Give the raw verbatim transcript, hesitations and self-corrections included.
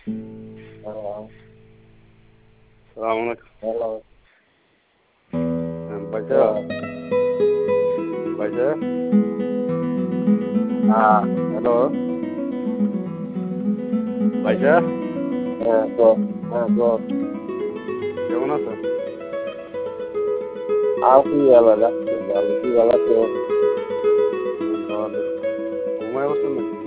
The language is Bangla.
হ্যালো, সালাম আলাইকুম। হ্যালো, হ্যাঁ, ভাইসা হ্যালো, ভাইসা হ্যাঁ, হ্যালো ভাইসা হ্যাঁ, তো, হ্যাঁ, তো, কেমন আছেন? আছি ভালো, যাচ্ছি ভালো, কি ভালো তো, ভালো। ঘুমায় বসছেন নাকি?